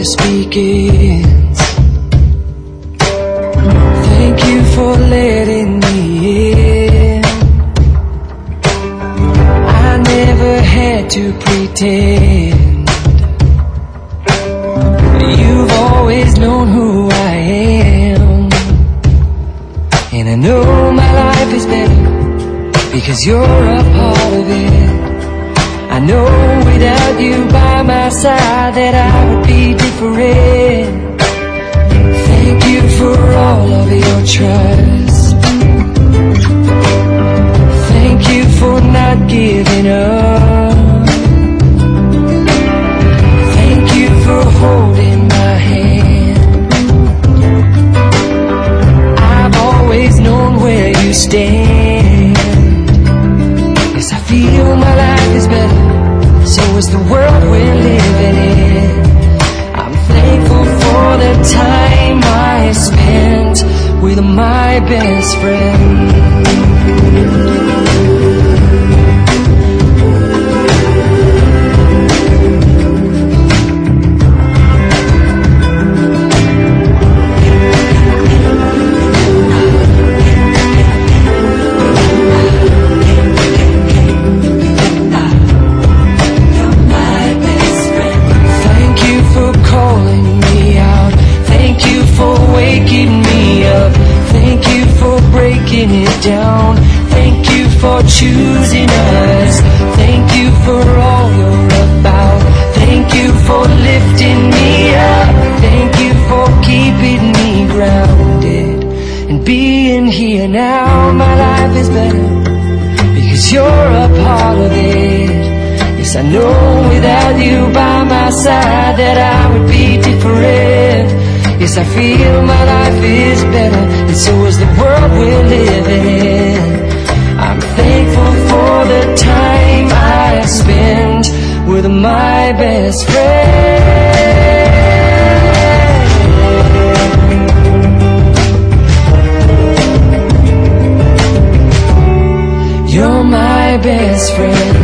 this begins. Thank you for letting me in. I never had to pretend. You've always known who I am, and I know my life is better because you're a part of it. I know without you by my side that I would be different. Thank you for all of your trust. Thank you for not giving up. Thank you for holding my hand. I've always known where you stand. Yes, I feel my life is better, so is the world we're living in. I'm thankful for the time I spent with my best friend. It down. Thank you for choosing us. Thank you for all you're about. Thank you for lifting me up. Thank you for keeping me grounded and being here now. My life is better because you're a part of it. Yes, I know without you by my side that I would be different. Yes, I feel my life is better, and so is the world we're living in. I'm thankful for the time I spent with my best friend. You're my best friend.